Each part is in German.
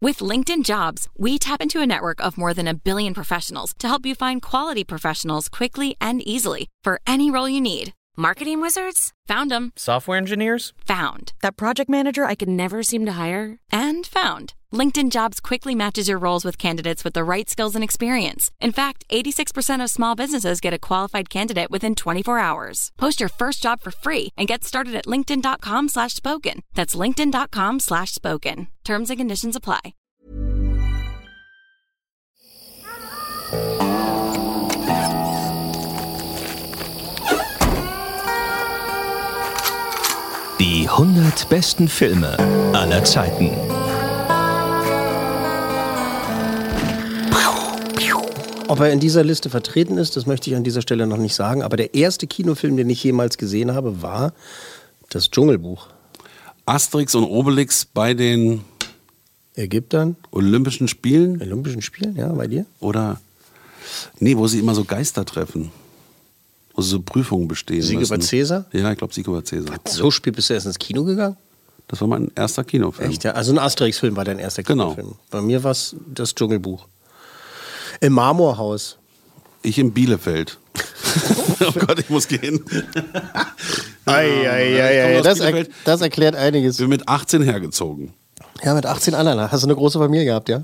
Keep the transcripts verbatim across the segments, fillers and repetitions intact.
With LinkedIn Jobs, we tap into a network of more than a billion professionals to help you find quality professionals quickly and easily for any role you need. Marketing wizards? Found them. Software engineers? Found. That project manager I could never seem to hire? And found. LinkedIn Jobs quickly matches your roles with candidates with the right skills and experience. In fact, eighty-six percent of small businesses get a qualified candidate within twenty-four hours. Post your first job for free and get started at linkedin.com slash spoken. That's linkedin.com slash spoken. Terms and conditions apply. Die hundert besten Filme aller Zeiten. Ob er in dieser Liste vertreten ist, das möchte ich an dieser Stelle noch nicht sagen. Aber der erste Kinofilm, den ich jemals gesehen habe, war das Dschungelbuch. Asterix und Obelix bei den Ägyptern? Olympischen Spielen? Olympischen Spielen, ja, bei dir? Oder, nee, wo sie immer so Geister treffen. Wo sie so Prüfungen bestehen Sieg müssen. über Cäsar? Ja, ich glaube Sieg über Cäsar. So spät bist du erst ins Kino gegangen? Das war mein erster Kinofilm. Echt, ja? Also ein Asterix-Film war dein erster Genau. Kinofilm. Bei mir war es das Dschungelbuch. Im Marmorhaus. Ich in Bielefeld. Oh Gott, ich muss gehen. Ei, ei, ei, ei. Das, er, das erklärt einiges. Ich bin mit achtzehn hergezogen. Ja, mit achtzehn anderen. Hast du eine große Familie gehabt, ja?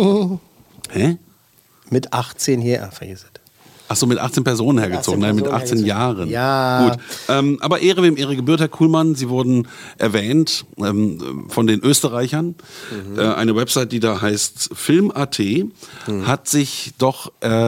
Hä? Mit achtzehn hier, ah, vergiss es. Ach so, mit achtzehn Personen hergezogen, nein, mit achtzehn Jahren. Ja. Gut. Ähm, aber Ehre wem Ehre gebührt, Herr Kuhlmann. Sie wurden erwähnt ähm, von den Österreichern. Mhm. Äh, eine Website, die da heißt Film punkt a t, mhm. hat sich doch, äh,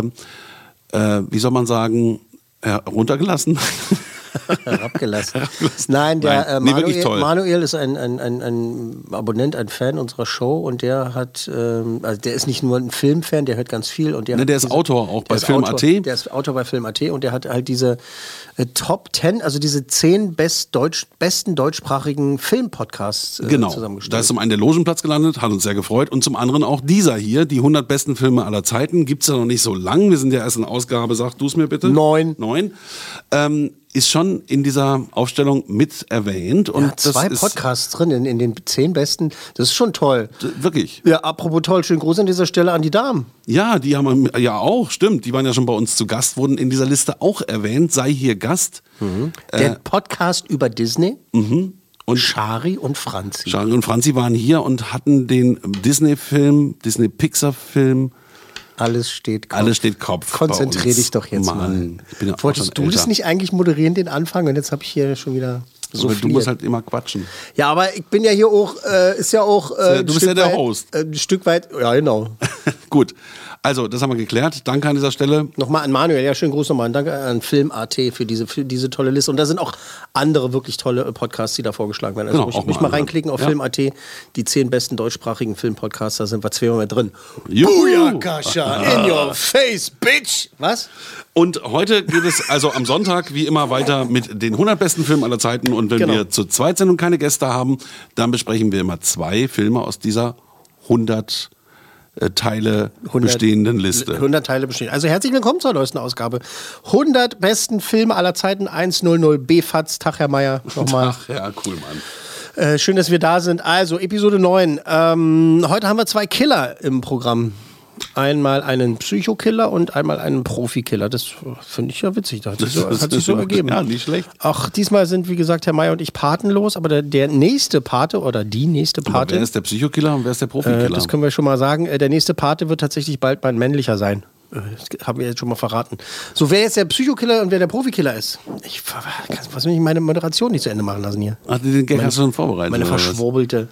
äh, wie soll man sagen, heruntergelassen. Herabgelassen. Nein, der Nein, äh, nee, Manuel, wirklich toll. Manuel ist ein, ein, ein, ein Abonnent, ein Fan unserer Show und der hat, ähm, also der ist nicht nur ein Filmfan, der hört ganz viel und der, Ne, der hat ist diese, Autor auch bei Film punkt a Autor, t. Der ist Autor bei Film punkt a t und der hat halt diese äh, Top zehn, also diese zehn best Deutsch, besten deutschsprachigen Filmpodcasts äh, Genau, zusammengestellt. da ist zum einen der Logenplatz gelandet, hat uns sehr gefreut und zum anderen auch dieser hier, die hundert besten Filme aller Zeiten, gibt's ja noch nicht so lang, wir sind ja erst in Ausgabe, sag du es mir bitte. Neun. Neun. Ähm, ist schon in dieser Aufstellung mit erwähnt. Und ja, zwei das Podcasts drin in, in den zehn besten, das ist schon toll. ist, wirklich. Ja, apropos toll, schönen Gruß an dieser Stelle an die Damen. Ja, die haben wir ja auch, stimmt, die waren ja schon bei uns zu Gast, wurden in dieser Liste auch erwähnt, sei hier Gast. Mhm. Der äh, Podcast über Disney. Mhm. Und Schari und Franzi. Schari und Franzi waren hier und hatten den Disney-Film, Disney-Pixar-Film. Alles steht Kopf. Alles steht Kopf. Konzentrier dich doch jetzt Mann, mal. ich bin ja auch Wolltest schon du älter. das nicht eigentlich moderieren, den Anfang? Und jetzt habe ich hier schon wieder so Aber viel. du musst halt immer quatschen. Ja, aber ich bin ja hier auch, äh, ist ja auch äh, ein Du bist Stück ja der weit, Host. Äh, ein Stück weit, ja genau. Gut, also das haben wir geklärt. Danke an dieser Stelle. Nochmal an Manuel, ja, schönen Gruß nochmal. Danke an Film punkt a t für diese, für diese tolle Liste. Und da sind auch andere wirklich tolle Podcasts, die da vorgeschlagen werden. Also Genau, ruhig, auch ruhig mal mal andere. reinklicken auf Ja. Film punkt a t. Die zehn besten deutschsprachigen Filmpodcasts, da sind wir zweimal mit drin. Juhu. Booyakasha, in your face, bitch! Was? Und heute geht es also am Sonntag wie immer weiter mit den hundert besten Filmen aller Zeiten. Und wenn Genau. wir zu zweit sind und keine Gäste haben, dann besprechen wir immer zwei Filme aus dieser hundert äh, Teile bestehenden Liste. hundert Teile bestehen. Also herzlich willkommen zur neuesten Ausgabe. hundert besten Filme aller Zeiten, hundertzehn B F A Z. Tag, Herr Meier. Nochmal. Ach ja, cool, Mann. Äh, schön, dass wir da sind. Also, Episode neun. Ähm, heute haben wir zwei Killer im Programm. Einmal einen Psychokiller und einmal einen Profikiller. Das finde ich ja witzig. Das hat sich so, Das hat sich ist so ja- ergeben. ja, nicht schlecht. Ach, diesmal sind, wie gesagt, Herr Meier und ich patenlos, aber der, der nächste Pate oder die nächste Aber Pate, wer ist der Psychokiller und wer ist der Profikiller? äh, das können wir schon mal sagen, äh, der nächste Pate wird tatsächlich bald mein männlicher sein. Äh, Das haben wir jetzt schon mal verraten. So, wer jetzt der Psychokiller und wer der Profikiller ist. Ich, was will ich meine Moderation nicht zu Ende machen lassen hier? Ach, den Gag hast du schon vorbereitet. Meine oder was? verschwurbelte.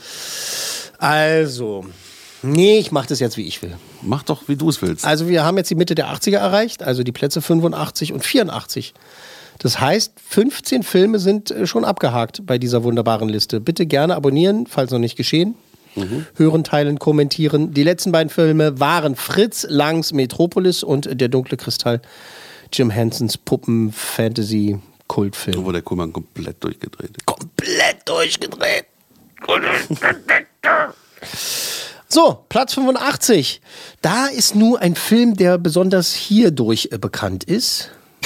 Also, nee, ich mache das jetzt, wie ich will. Mach doch, wie du es willst. Also wir haben jetzt die Mitte der achtziger erreicht, also die Plätze fünfundachtzig und vierundachtzig. Das heißt, fünfzehn Filme sind äh, schon abgehakt bei dieser wunderbaren Liste. Bitte gerne abonnieren, falls noch nicht geschehen. Mhm. Hören, teilen, kommentieren. Die letzten beiden Filme waren Fritz Langs Metropolis und Der dunkle Kristall, Jim Hensons Puppen-Fantasy-Kultfilm. Wo der Kuhlmann komplett durchgedreht ist. Komplett durchgedreht. So, Platz fünfundachtzig. Da ist nur ein Film, der besonders hierdurch äh, bekannt ist.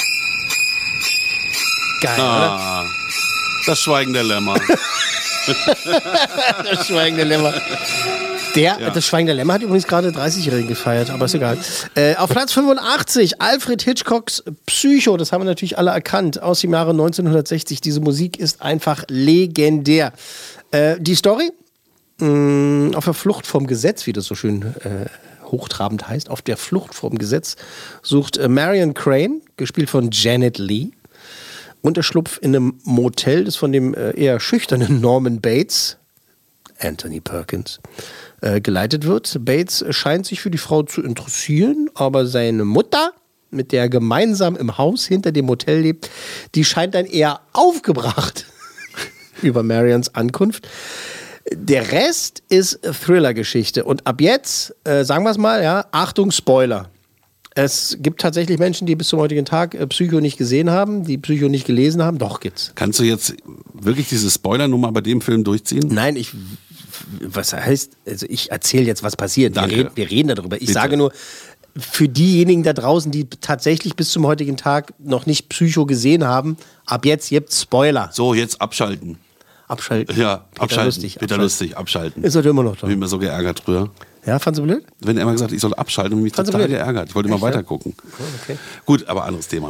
Geil, Ah, das Schweigen der Lämmer. oder? Das schweigende Lämmer. Der, ja. Das Schweigen der Lämmer hat übrigens gerade dreißigjährigen gefeiert, aber ist egal. Äh, auf Platz fünfundachtzig, Alfred Hitchcocks Psycho, das haben wir natürlich alle erkannt, aus dem Jahre neunzehnhundertsechzig. Diese Musik ist einfach legendär. Äh, die Story? Mh, auf der Flucht vom Gesetz, wie das so schön äh, hochtrabend heißt, auf der Flucht vom Gesetz sucht äh, Marion Crane, gespielt von Janet Leigh, Unterschlupf in einem Motel, das von dem äh, eher schüchternen Norman Bates, Anthony Perkins, äh, geleitet wird. Bates scheint sich für die Frau zu interessieren, aber seine Mutter, mit der er gemeinsam im Haus hinter dem Motel lebt, die scheint dann eher aufgebracht über Marions Ankunft. Der Rest ist Thriller-Geschichte. Und ab jetzt, äh, sagen wir es mal, ja, Achtung, Spoiler. Es gibt tatsächlich Menschen, die bis zum heutigen Tag äh, Psycho nicht gesehen haben, die Psycho nicht gelesen haben. Doch, gibt's. Kannst du jetzt wirklich diese Spoiler-Nummer bei dem Film durchziehen? Nein, ich, was heißt, also ich erzähle jetzt, was passiert. Wir reden, wir reden darüber. Ich Bitte. sage nur, für diejenigen da draußen, die tatsächlich bis zum heutigen Tag noch nicht Psycho gesehen haben, ab jetzt gibt's Spoiler. So, jetzt abschalten. Abschalten. Ja, Peter abschalten. Lustig, Peter abschalten. Lustig, abschalten. Ist heute immer noch da. Ich bin immer so geärgert früher. Ja, fandst du blöd? Wenn er immer gesagt hat, ich soll abschalten und mich Fandst du total blöd? geärgert. Ich wollte immer Echt, ja? weiter gucken. Cool, okay. Gut, aber anderes Thema.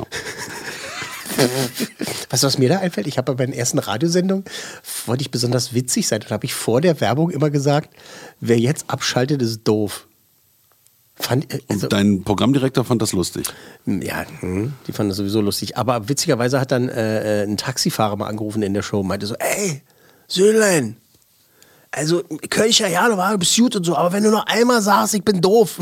Weißt du, was mir da einfällt? Ich habe bei meinen ersten Radiosendungen, wollte ich besonders witzig sein, da habe ich vor der Werbung immer gesagt, wer jetzt abschaltet, ist doof. Fand, also, Und dein Programmdirektor fand das lustig. ja, hm, die fanden das sowieso lustig. Aber witzigerweise hat dann äh, ein Taxifahrer mal angerufen in der Show und meinte so, ey, Söhnlein, also Kölcher, ja, du war, bist gut und so, aber wenn du noch einmal sagst, ich bin doof,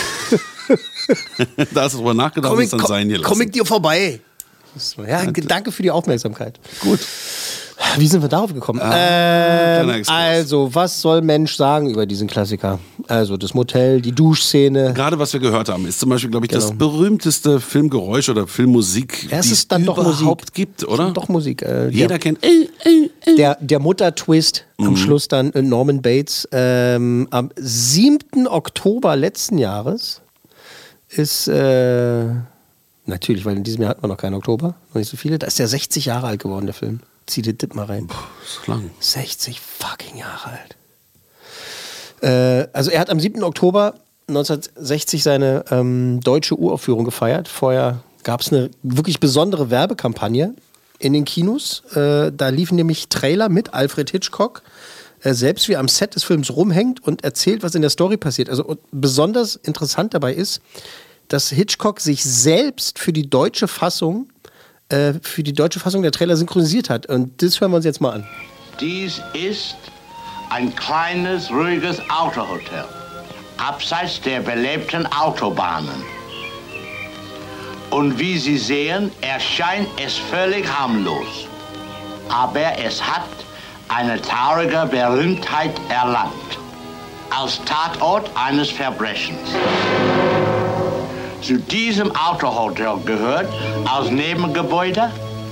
Da hast du drüber nachgedacht komm und ich, es dann komm, sein gelassen. komm ich dir vorbei. So, ja, danke für die Aufmerksamkeit. Gut. Wie sind wir darauf gekommen? Ah, ähm, kleiner Exkurs. also, was soll Mensch sagen über diesen Klassiker? Also, das Motel, die Duschszene. Gerade was wir gehört haben, ist zum Beispiel, glaube ich, Genau. das berühmteste Filmgeräusch oder Filmmusik, Ja, es die ist dann doch überhaupt Musik. gibt, oder? Doch Musik. Äh, Jeder der, kennt. Äh, äh, äh. der, der Mutter-Twist Mhm. am Schluss dann äh, Norman Bates. Ähm, am siebten Oktober letzten Jahres ist, äh, natürlich, weil in diesem Jahr hatten wir noch keinen Oktober, noch nicht so viele, da ist der sechzig Jahre alt geworden, der Film. Zieh dir das mal rein. Das ist lang. sechzig fucking Jahre alt. Äh, also er hat am siebten Oktober neunzehnhundertsechzig seine ähm, deutsche Uraufführung gefeiert. Vorher gab es eine wirklich besondere Werbekampagne in den Kinos. Äh, da liefen nämlich Trailer mit Alfred Hitchcock, äh, selbst wie er am Set des Films rumhängt und erzählt, was in der Story passiert. Also und besonders interessant dabei ist, dass Hitchcock sich selbst für die deutsche Fassung äh, für die deutsche Fassung der Trailer synchronisiert hat. Und das hören wir uns jetzt mal an. Dies ist ein kleines, ruhiges Autohotel, abseits der belebten Autobahnen. Und wie Sie sehen, erscheint es völlig harmlos. Aber es hat eine traurige Berühmtheit erlangt, als Tatort eines Verbrechens. Zu diesem Autohotel gehört als Nebengebäude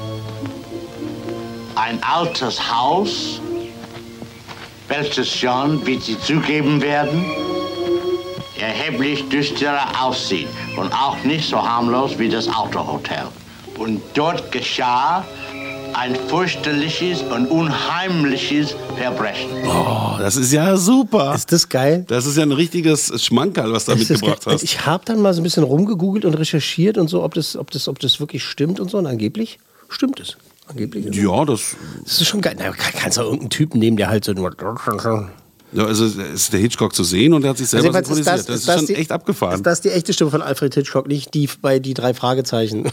ein altes Haus, welches schon, wie Sie zugeben werden, erheblich düsterer aussieht und auch nicht so harmlos wie das Autohotel. Und dort geschah ein fürchterliches und unheimliches Verbrechen. Oh, das ist ja super. Ist das geil? Das ist ja ein richtiges Schmankerl, was du da Ist das mitgebracht geil? hast. Ich habe dann mal so ein bisschen rumgegoogelt und recherchiert und so, ob das, ob das, ob das wirklich stimmt und so. Und angeblich stimmt es. Angeblich. Ja, das, Das ist schon geil. Na, kann- kannst du auch irgendeinen Typen nehmen, der halt so nur. ja, also ist der Hitchcock zu sehen und er hat sich selber jedenfalls synchronisiert. Das ist, schon die, echt abgefahren. Ist das die echte Stimme von Alfred Hitchcock, nicht die bei die drei Fragezeichen?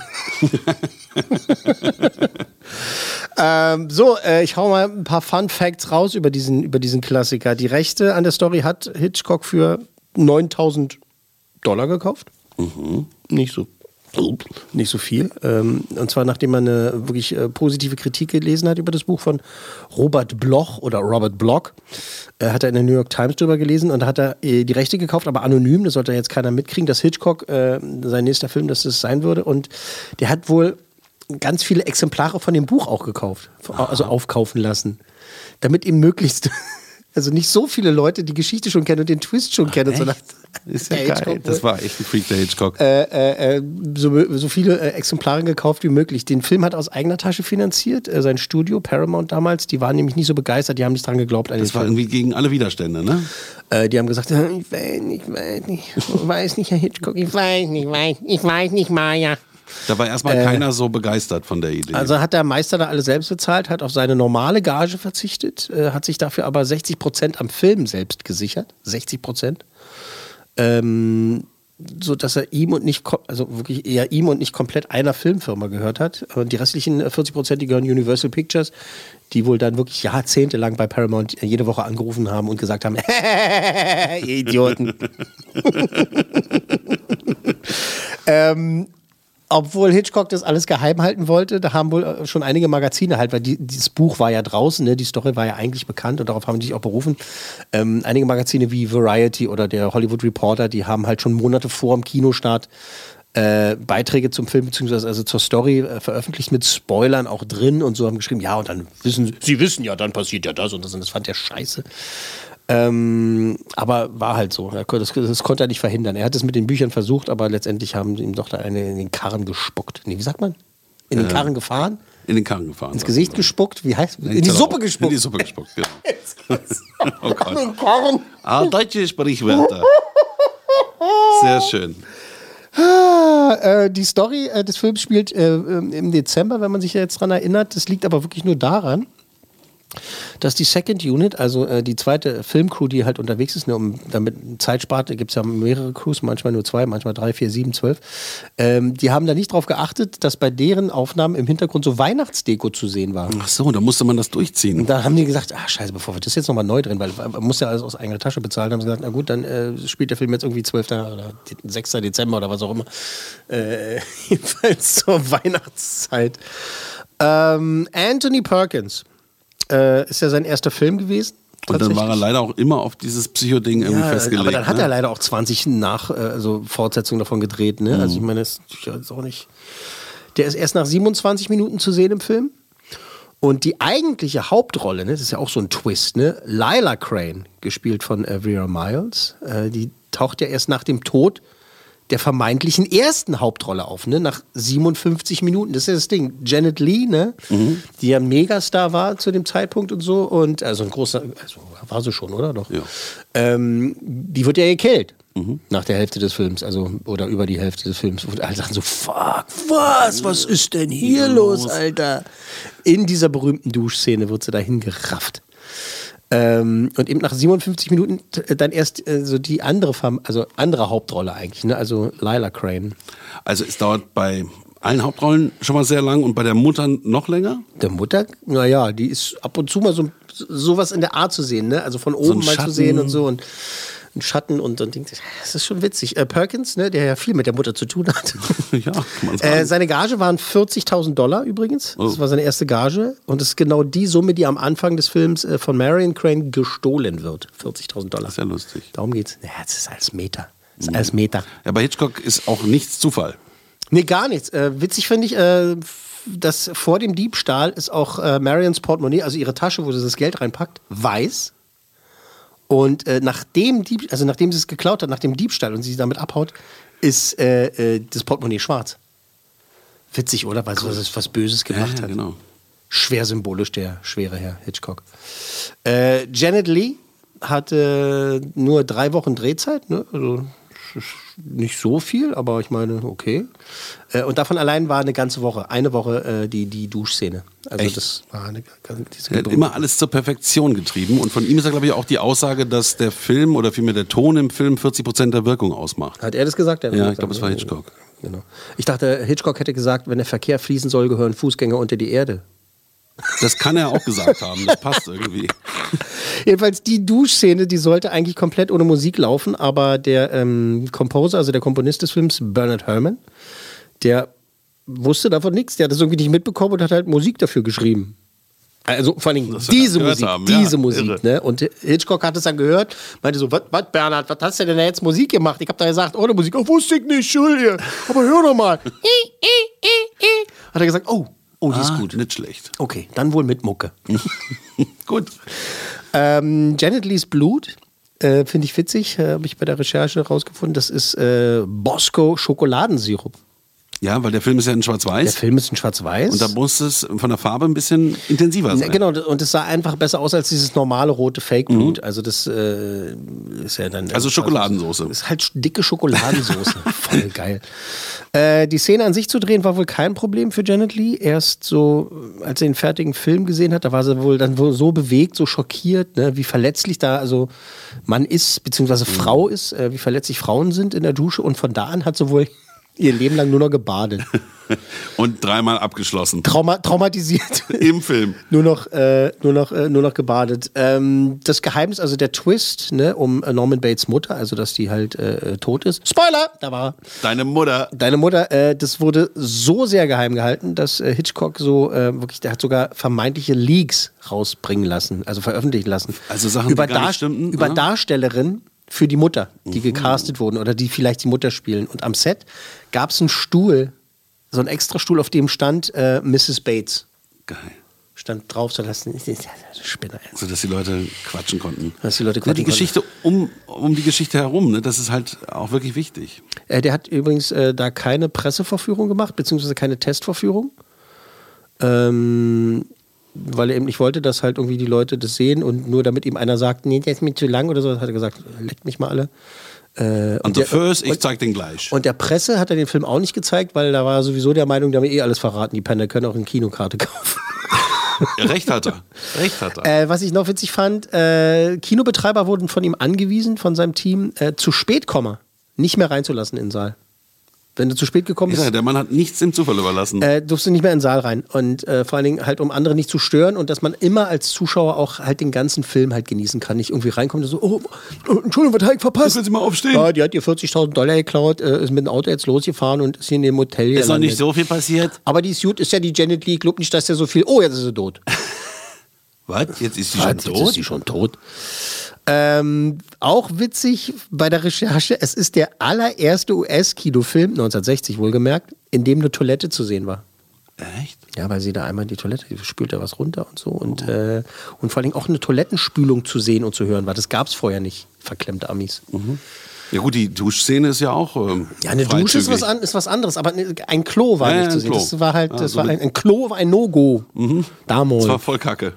ähm, so, äh, ich hau mal ein paar Fun Facts raus über diesen, über diesen Klassiker. Die Rechte an der Story hat Hitchcock für neuntausend Dollar gekauft. Mhm. Nicht so. Nicht so viel. Ähm, und zwar, nachdem man eine wirklich äh, positive Kritik gelesen hat über das Buch von Robert Bloch oder Robert Bloch, äh, hat er in der New York Times drüber gelesen und hat er äh, die Rechte gekauft, aber anonym, das sollte jetzt keiner mitkriegen, dass Hitchcock, äh, sein nächster Film, dass das sein würde. Und der hat wohl ganz viele Exemplare von dem Buch auch gekauft, also aufkaufen lassen, damit ihm möglichst Also nicht so viele Leute die Geschichte schon kennen und den Twist schon kennen. So ist ja geil. Hitchcock, das war echt ein Freak, der Hitchcock. Äh, äh, so, so viele äh, Exemplare gekauft wie möglich. Den Film hat er aus eigener Tasche finanziert. Äh, sein Studio, Paramount damals, die waren nämlich nicht so begeistert, die haben nicht dran geglaubt. An das den war Film. irgendwie gegen alle Widerstände, ne? Äh, die haben gesagt, ich weiß nicht, ich weiß nicht, ich weiß nicht, Herr Hitchcock, ich weiß nicht, ich weiß, ich weiß nicht, Maja. Da war erstmal äh, keiner so begeistert von der Idee. Also hat der Meister da alles selbst bezahlt, hat auf seine normale Gage verzichtet, äh, hat sich dafür aber sechzig Prozent am Film selbst gesichert. sechzig Prozent. Ähm, so dass er ihm und nicht, also wirklich eher ihm und nicht komplett einer Filmfirma gehört hat. Und die restlichen vierzig Prozent, die gehören Universal Pictures, die wohl dann wirklich jahrzehntelang bei Paramount jede Woche angerufen haben und gesagt haben, ihr Idioten. ähm, Obwohl Hitchcock das alles geheim halten wollte, da haben wohl schon einige Magazine halt, weil die, dieses Buch war ja draußen, ne? Die Story war ja eigentlich bekannt und darauf haben die sich auch berufen. Ähm, einige Magazine wie Variety oder der Hollywood Reporter, die haben halt schon Monate vor dem Kinostart äh, Beiträge zum Film bzw. also zur Story äh, veröffentlicht mit Spoilern auch drin und so, haben geschrieben, ja und dann wissen sie wissen ja, dann passiert ja das und das und das fand der scheiße. Ähm, aber war halt so. Das, das konnte er nicht verhindern. Er hat es mit den Büchern versucht, aber letztendlich haben sie ihm doch da eine in den Karren gespuckt. Nee, wie sagt man? In den äh, Karren gefahren? In den Karren gefahren. Ins Gesicht gespuckt? Wie heißt In, in die Suppe gespuckt. In die Suppe gespuckt, genau. Oh Gott. In den Karren. Ah, deutsche Sprichwörter. Sehr schön. Ah, äh, die Story äh, des Films spielt äh, im Dezember, wenn man sich jetzt dran erinnert. Das liegt aber wirklich nur daran, dass die Second Unit, also äh, die zweite Filmcrew, die halt unterwegs ist, ne, um damit Zeit spart, gibt es ja mehrere Crews, manchmal nur zwei, manchmal drei, vier, sieben, zwölf, ähm, die haben da nicht drauf geachtet, dass bei deren Aufnahmen im Hintergrund so Weihnachtsdeko zu sehen war. Ach so, da musste man das durchziehen. Und da haben die gesagt, ach scheiße, bevor wir das jetzt nochmal neu drehen, weil man muss ja alles aus eigener Tasche bezahlen, haben sie gesagt, na gut, dann äh, spielt der Film jetzt irgendwie zwölften oder sechsten Dezember oder was auch immer. Äh, jedenfalls zur Weihnachtszeit. Ähm, Anthony Perkins. Äh, ist ja sein erster Film gewesen. Und dann war er leider auch immer auf dieses Psycho-Ding irgendwie ja, festgelegt. Aber dann hat ne? er leider auch zwanzig nach, äh, also Fortsetzungen davon gedreht. Ne? Mhm. Also ich meine, das ist auch nicht. Der ist erst nach siebenundzwanzig Minuten zu sehen im Film. Und die eigentliche Hauptrolle, ne, das ist ja auch so ein Twist, ne? Lila Crane, gespielt von äh, Vera Miles, äh, die taucht ja erst nach dem Tod der vermeintlichen ersten Hauptrolle auf, ne? Nach siebenundfünfzig Minuten. Das ist ja das Ding. Janet Leigh, ne? Mhm. Die ja ein Megastar war zu dem Zeitpunkt und so. Und also ein großer, also war sie schon, oder? Doch. Ja. Ähm, die wird ja gekillt. Mhm. Nach der Hälfte des Films, also oder über die Hälfte des Films. Und alle sagen so, fuck, was? Was ist denn hier los, Alter? In dieser berühmten Duschszene wird sie dahin gerafft. Ähm, und eben nach siebenundfünfzig Minuten dann erst äh, so die andere, Fam- also andere Hauptrolle eigentlich, ne? Also Lila Crane. Also es dauert bei allen Hauptrollen schon mal sehr lang und bei der Mutter noch länger? Der Mutter, naja, die ist ab und zu mal so sowas in der Art zu sehen, ne? Also von oben so mal Schatten. Zu sehen und so und ein Schatten und dann denkt, das ist schon witzig. Äh, Perkins, ne, der ja viel mit der Mutter zu tun hat. Ja, kann man sagen. Äh, seine Gage waren vierzigtausend Dollar übrigens. Das oh. war seine erste Gage. Und das ist genau die Summe, die am Anfang des Films äh, von Marion Crane gestohlen wird. vierzigtausend Dollar. Das ist ja lustig. Darum geht's. Ja, das ist alles Meter. Das ist alles Meter. Ja, bei Hitchcock ist auch nichts Zufall. Nee, gar nichts. Äh, witzig finde ich, äh, dass vor dem Diebstahl ist auch äh, Marions Portemonnaie, also ihre Tasche, wo sie das Geld reinpackt, weiß. Und äh, nachdem, Dieb, also nachdem sie es geklaut hat, nach dem Diebstahl und sie damit abhaut, ist äh, äh, das Portemonnaie schwarz. Witzig, oder? Weil cool. sie was Böses gemacht ja, ja, hat. Genau. Schwer symbolisch, der schwere Herr Hitchcock. Äh, Janet Leigh hatte nur drei Wochen Drehzeit, ne? Also nicht so viel, aber ich meine, okay. Äh, und davon allein war eine ganze Woche, eine Woche äh, die, die Duschszene. Also Echt? das war eine diese Er hat immer alles zur Perfektion getrieben und von ihm ist ja, glaube ich, auch die Aussage, dass der Film oder vielmehr der Ton im Film vierzig Prozent der Wirkung ausmacht. Hat er das gesagt? Er ja, ich glaube, es war Hitchcock. Genau. Ich dachte, Hitchcock hätte gesagt, wenn der Verkehr fließen soll, gehören Fußgänger unter die Erde. Das kann er auch gesagt haben, das passt irgendwie. Jedenfalls die Duschszene, die sollte eigentlich komplett ohne Musik laufen, aber der ähm, Composer, also der Komponist des Films, Bernard Herrmann, der wusste davon nichts, der hat das irgendwie nicht mitbekommen und hat halt Musik dafür geschrieben. Also vor allem diese Musik, haben. diese ja, Musik. Ne? Und Hitchcock hat es dann gehört, meinte so, was Bernhard, was hast du denn da jetzt Musik gemacht? Ich habe da gesagt, ohne Musik, oh, wusste ich nicht, Entschuldige, aber hör doch mal. Hat er gesagt, oh, Oh, die ist Ah, gut. Nicht schlecht. Okay, dann wohl mit Mucke. Gut. ähm, Janet Leigh's Blut, äh, finde ich witzig, äh, habe ich bei der Recherche rausgefunden. Das ist äh, Bosco Schokoladensirup. Ja, weil der Film ist ja in Der Schwarz-Weiß. Film ist in Schwarz-Weiß. Und da muss es von der Farbe ein bisschen intensiver sein. Genau, und es sah einfach besser aus als dieses normale rote Fake-Blut. Mhm. Also das äh, ist ja dann... Also Schokoladensoße. Das ist halt dicke Schokoladensoße. Voll geil. Äh, die Szene an sich zu drehen war wohl kein Problem für Janet Leigh. Erst so, als sie den fertigen Film gesehen hat, da war sie wohl dann so bewegt, so schockiert, ne, wie verletzlich da also Mann ist, beziehungsweise mhm. Frau ist, äh, wie verletzlich Frauen sind in der Dusche. Und von da an hat sie wohl ihr Leben lang nur noch gebadet. Und dreimal abgeschlossen. Trauma, traumatisiert. Im Film. nur noch, äh, nur noch, äh, nur noch gebadet. Ähm, das Geheimnis, also der Twist, ne, um Norman Bates Mutter, also dass die halt äh, tot ist. Spoiler! Da war Deine Mutter. Deine Mutter, äh, das wurde so sehr geheim gehalten, dass äh, Hitchcock so äh, wirklich, der hat sogar vermeintliche Leaks rausbringen lassen, also veröffentlichen lassen. Also Sachen, über die gar Dar- nicht stimmten, über oder? Darstellerinnen für die Mutter, die gecastet wurden oder die vielleicht die Mutter spielen. Und am Set gab es einen Stuhl, so einen extra Stuhl, auf dem stand äh, Misses Bates. Geil. Stand drauf, so das ist Spinner. So, dass die Leute quatschen konnten. Dass die Leute Ja, quatschen die Geschichte um, um die Geschichte herum, ne, das ist halt auch wirklich wichtig. Äh, der hat übrigens äh, da keine Pressevorführung gemacht, beziehungsweise keine Testvorführung. Ähm, weil er eben nicht wollte, dass halt irgendwie die Leute das sehen und nur damit ihm einer sagt, nee, der ist mir zu lang oder so, hat er gesagt, leckt mich mal alle. Äh, Und the first, ich zeig den gleich. Und der Presse hat er den Film auch nicht gezeigt, weil da war er sowieso der Meinung, die haben eh alles verraten, die Penner können auch eine Kinokarte kaufen. Ja, Recht hat er. Recht hat er. Äh, was ich noch witzig fand, äh, Kinobetreiber wurden von ihm angewiesen, von seinem Team, äh, zu spät kommen, nicht mehr reinzulassen in den Saal. Wenn du zu spät gekommen Ich bist, sage, der Mann hat nichts dem Zufall überlassen. äh, durfst du nicht mehr in den Saal rein. Und äh, vor allen Dingen halt, um andere nicht zu stören und dass man immer als Zuschauer auch halt den ganzen Film halt genießen kann. Nicht irgendwie reinkommt und so, oh, oh Entschuldigung, was habe ich verpasst? Können Sie mal aufstehen? Ja, die hat ihr vierzigtausend Dollar geklaut, äh, ist mit dem Auto jetzt losgefahren und ist hier in dem Hotel Ist noch gelandet. nicht so viel passiert. Aber die ist gut, ist ja die Janet Leigh, glaubt nicht, dass der so viel, oh, jetzt ist sie tot. Was? Jetzt ist sie Was? schon Jetzt tot? ist sie schon tot. Ähm, auch witzig bei der Recherche, es ist der allererste U S-Kinofilm, neunzehnhundertsechzig wohlgemerkt, in dem eine Toilette zu sehen war. Echt? Ja, weil sie da einmal die Toilette, die spült da was runter und so. Und, äh, und vor allem auch eine Toilettenspülung zu sehen und zu hören war. Das gab es vorher nicht, verklemmte Amis. Ja gut, die Duschszene ist ja auch ähm, Ja, eine Dusche ist was, an, ist was anderes, aber ein Klo war Ja, nicht ja, zu ein sehen. Klo. Das war halt, Ja, das so war eine- ein, ein Klo war ein No-Go. Damals. Das war voll kacke.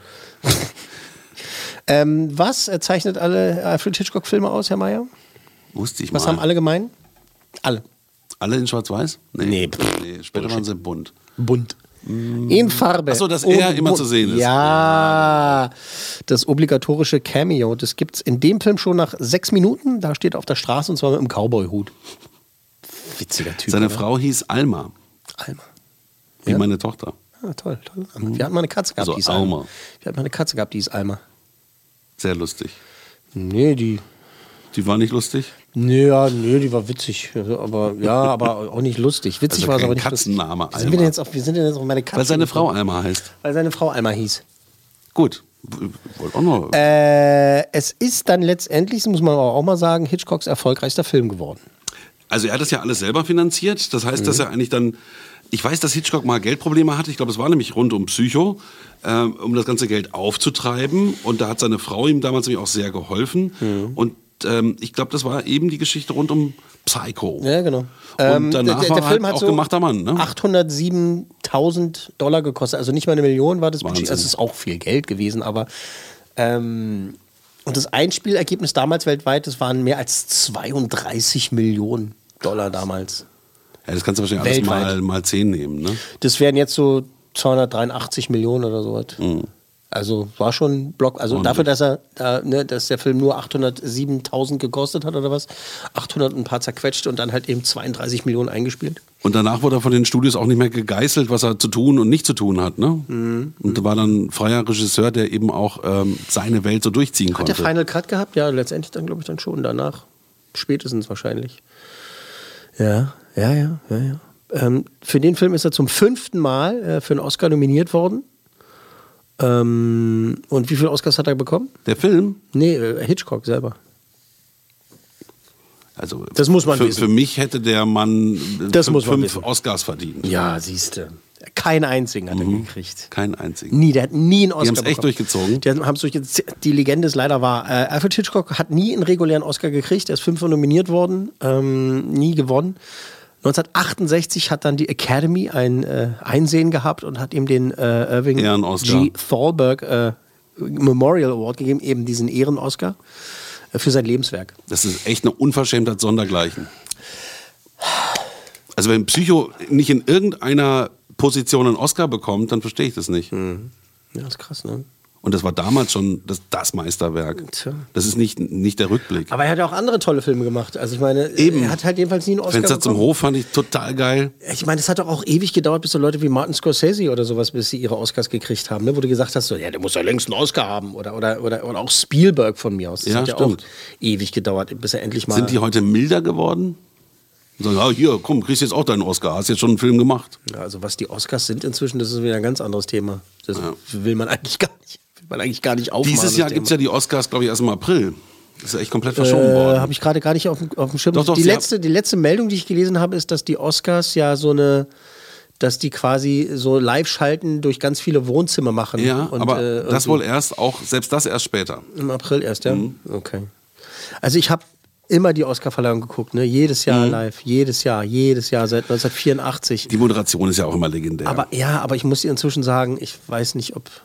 Ähm, was äh, zeichnet alle Alfred Hitchcock-Filme aus, Herr Mayer? Wusste ich Was mal. haben alle gemein? Alle. Alle in Schwarz-Weiß? Nee. nee später waren sie bunt. Bunt. In Farbe. Ach so, dass er Und immer bunt. zu sehen ist. Ja, das obligatorische Cameo. Das gibt es in dem Film schon nach sechs Minuten. Da steht er auf der Straße und zwar mit einem Cowboy-Hut. Witziger Typ. Seine oder? Frau hieß Alma, Alma. wie Ja? meine Tochter. Ah, toll, toll. Wir hatten mal eine Katze gehabt, Also die ist Alma. Alma. Wir hatten mal eine Katze gehabt, die ist Alma. Sehr lustig. Nee, die. Die war nicht lustig? Nee, ja, nee, die war witzig. Also, aber ja, aber auch nicht lustig. Witzig Also war es kein aber nicht Katzenname, lustig. Wie sind wir Alma. denn jetzt auf, wie sind wir denn jetzt auf meine Katze? Weil seine Frau gekommen? Alma heißt. Weil seine Frau Alma hieß. Gut. W- Wollte auch noch. Äh, es ist dann letztendlich, das muss man aber auch mal sagen, Hitchcocks erfolgreichster Film geworden. Also er hat das ja alles selber finanziert. Das heißt, dass er eigentlich dann... Ich weiß, dass Hitchcock mal Geldprobleme hatte. Ich glaube, es war nämlich rund um Psycho, äh, um das ganze Geld aufzutreiben. Und da hat seine Frau ihm damals nämlich auch sehr geholfen. Und ähm, ich glaube, das war eben die Geschichte rund um Psycho. Ja, genau. Und Ähm, danach der, der, war der Film halt hat auch so gemachter Mann. Ne? achthundertsiebentausend Dollar gekostet. Also nicht mal eine Million war das Budget. Wahnsinn. Also es ist auch viel Geld gewesen, aber ähm, und das Einspielergebnis damals weltweit, das waren mehr als zweiunddreißig Millionen Dollar damals. Ja, das kannst du wahrscheinlich alles Weltweit. mal, mal zehn nehmen. Ne? Das wären jetzt so zweihundertdreiundachtzig Millionen oder sowas. Also war schon ein Block. Also Ordentlich. dafür, dass er, da, ne, dass der Film nur achthundertsiebentausend gekostet hat oder was, achthundert und ein paar zerquetscht und dann halt eben zweiunddreißig Millionen eingespielt. Und danach wurde er von den Studios auch nicht mehr gegeißelt, was er zu tun und nicht zu tun hat. Ne? Mhm. Und war dann freier Regisseur, der eben auch ähm, seine Welt so durchziehen Hat konnte. der Final Cut gehabt? Ja, letztendlich dann glaube ich dann schon. Danach spätestens wahrscheinlich. Ja, ja, ja, ja, ja. Ähm, für den Film ist er zum fünften Mal äh, für einen Oscar nominiert worden. Ähm, und wie viele Oscars hat er bekommen? Der Film, Nee, äh, Hitchcock selber. also Das muss man für, wissen. für mich hätte der Mann äh, Das fünf, muss man fünf wissen. Oscars verdient. Ja, siehst du. Keinen einzigen hat er Mhm. gekriegt. Keinen einzigen. Nie, der hat nie einen Oscar Die haben es echt bekommen. durchgezogen. Die haben es durchgezogen. Die Legende ist leider wahr. Äh, Alfred Hitchcock hat nie einen regulären Oscar gekriegt. Er ist fünfmal nominiert worden, ähm, nie gewonnen. neunzehnhundertachtundsechzig hat dann die Academy ein äh, Einsehen gehabt und hat ihm den äh, Irving Ehren-Oscar. G. Thalberg äh, Memorial Award gegeben, eben diesen Ehren-Oscar äh, für sein Lebenswerk. Das ist echt eine Unverschämtheit sondergleichen. Also wenn Psycho nicht in irgendeiner Position einen Oscar bekommt, dann verstehe ich das nicht. Mhm. Ja, ist krass, ne? Und das war damals schon das, das Meisterwerk. Tja. Das ist nicht, nicht der Rückblick. Aber er hat ja auch andere tolle Filme gemacht. Also ich meine, Eben. er hat halt jedenfalls nie einen Oscar Fenster zum bekommen. Hof fand ich total geil. Ich meine, es hat doch auch ewig gedauert, bis so Leute wie Martin Scorsese oder sowas, bis sie ihre Oscars gekriegt haben, ne? Wo du gesagt hast, so, ja, der muss ja längst einen Oscar haben. Oder, oder, oder, oder auch Spielberg von mir aus. Das Ja, hat ja stimmt. auch ewig gedauert, bis er endlich mal... Sind die heute milder geworden? Sagen, ah, hier, komm, kriegst jetzt auch deinen Oscar. Hast jetzt schon einen Film gemacht. Ja, also was die Oscars sind inzwischen, das ist wieder ein ganz anderes Thema. Das Ja. will man eigentlich gar nicht, will man eigentlich gar nicht aufmachen. Dieses Jahr das gibt es Thema. ja die Oscars, glaube ich, erst im April. Das ist ja echt komplett verschoben Äh, worden. habe ich gerade gar nicht auf dem, auf dem Schirm. Doch, doch, die, sie letzte, die letzte Meldung, die ich gelesen habe, ist, dass die Oscars ja so eine, dass die quasi so Live-Schalten durch ganz viele Wohnzimmer machen. Ja, Und, aber äh, das irgendwie- wohl erst auch, selbst das erst später. Im April erst, ja? Mhm. Okay. Also ich habe immer die Oscarverleihung geguckt, ne? Jedes Jahr Mhm. live, jedes Jahr, jedes Jahr seit neunzehnhundertvierundachtzig. Die Moderation ist ja auch immer legendär. Aber ja, aber ich muss dir inzwischen sagen, ich weiß nicht, ob...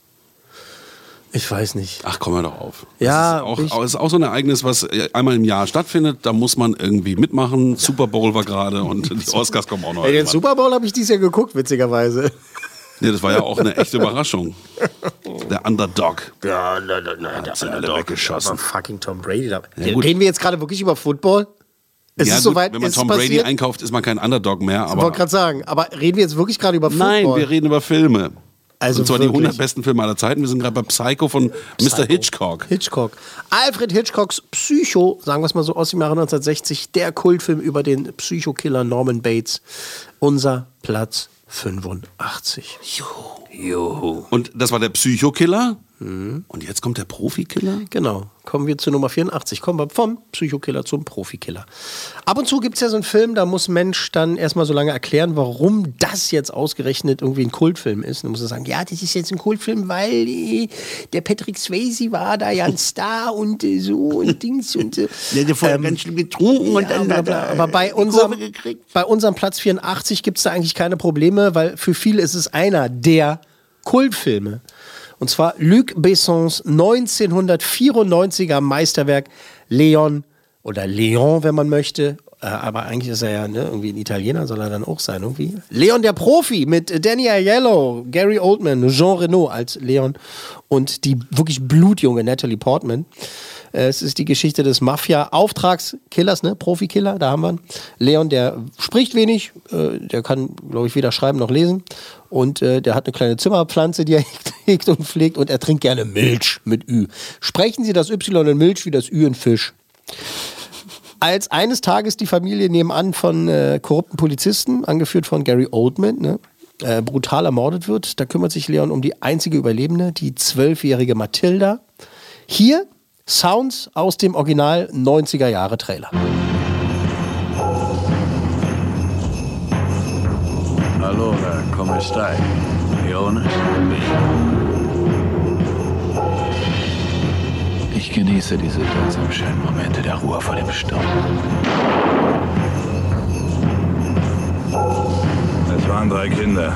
Ich weiß nicht. Ach, komm mal doch auf. Ja, das ist auch, ich- auch, ist auch so ein Ereignis, was einmal im Jahr stattfindet. Da muss man irgendwie mitmachen. Super Bowl war gerade und die Oscars kommen auch noch. Ey, den irgendwann. Super Bowl habe ich dieses Jahr geguckt, witzigerweise. Nee, das war ja auch eine echte Überraschung. Der Underdog. Ja, nein, nein, nein. Hat sie alle weggeschossen. Aber fucking Tom Brady. Da. Ja, gut. Reden wir jetzt gerade wirklich über Football? Es ja, ist gut, soweit, wenn man ist Tom es Brady passiert? einkauft, ist man kein Underdog mehr. Ich Aber wollte gerade sagen, aber reden wir jetzt wirklich gerade über Football? nein, wir reden über Filme. Also und zwar die wirklich. hundert besten Filme aller Zeiten. Wir sind gerade bei Psycho von Mister Psycho. Hitchcock. Hitchcock. Alfred Hitchcocks Psycho, sagen wir es mal so, aus dem Jahre neunzehnhundertsechzig, der Kultfilm über den Psychokiller Norman Bates. Unser Platz fünfundachtzig. Juhu. Und das war der Psychokiller. Mhm. Und jetzt kommt der Profikiller. Genau, kommen wir zu Nummer vierundachtzig. Kommen wir vom Psychokiller zum Profikiller. Ab und zu gibt es ja so einen Film, da muss ein Mensch dann erstmal so lange erklären, warum das jetzt ausgerechnet irgendwie ein Kultfilm ist. Dann muss er sagen, ja, das ist jetzt ein Kultfilm, weil äh, der Patrick Swayze war da ja ein Star und äh, so und Dings und äh, Der hat vorher ähm, ganz schlimm getrunken und ja, dann bla, hat bla. er Aber bei die unserem, Kurve gekriegt. bei unserem Platz vierundachtzig gibt es da eigentlich keine Probleme, weil für viele ist es einer der Kultfilme. Und zwar Luc Bessons neunzehnhundertvierundneunziger Meisterwerk Leon oder Leon, wenn man möchte. Äh, aber eigentlich ist er ja ne, irgendwie ein Italiener, soll er dann auch sein irgendwie. Leon der Profi mit Danny Aiello, Gary Oldman, Jean Reno als Leon und die wirklich blutjunge Natalie Portman. Äh, Es ist die Geschichte des Mafia-Auftragskillers, ne? Profikiller, da haben wir ihn. Leon, der spricht wenig, äh, der kann, glaube ich, weder schreiben noch lesen. Und äh, der hat eine kleine Zimmerpflanze, die er hegt und pflegt. Und er trinkt gerne Milch mit Ü. Sprechen Sie das Y in Milch wie das Ü in Fisch. Als eines Tages die Familie nebenan von äh, korrupten Polizisten, angeführt von Gary Oldman, ne, äh, brutal ermordet wird, da kümmert sich Leon um die einzige Überlebende, die zwölfjährige Mathilda. Hier Sounds aus dem Original neunziger Jahre Trailer. Allora, come stai? Jonas? Ich genieße diese seltsam schönen Momente der Ruhe vor dem Sturm. Es waren drei Kinder.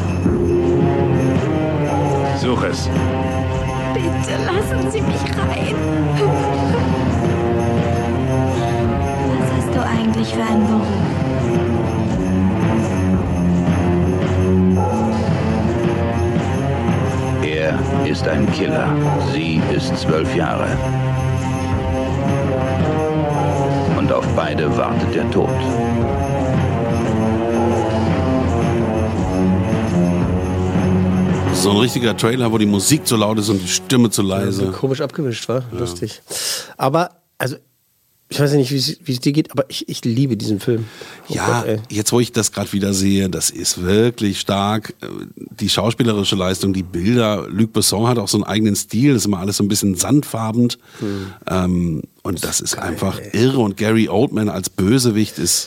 Such es. Bitte lassen Sie mich rein. Was hast du eigentlich für einen Beruf? Er ist ein Killer. Sie ist zwölf Jahre. Und auf beide wartet der Tod. So ein richtiger Trailer, wo die Musik zu laut ist und die Stimme zu leise. Komisch abgemischt, war lustig. Aber, also, ich weiß ja nicht, wie es wie es dir geht, aber ich, ich liebe diesen Film. Oh Ja, Gott, ey. jetzt wo ich das gerade wieder sehe, das ist wirklich stark. Die schauspielerische Leistung, die Bilder. Luc Besson hat auch so einen eigenen Stil, das ist immer alles so ein bisschen sandfarbend. Ähm, und das ist geil, einfach ey. irre. Und Gary Oldman als Bösewicht ist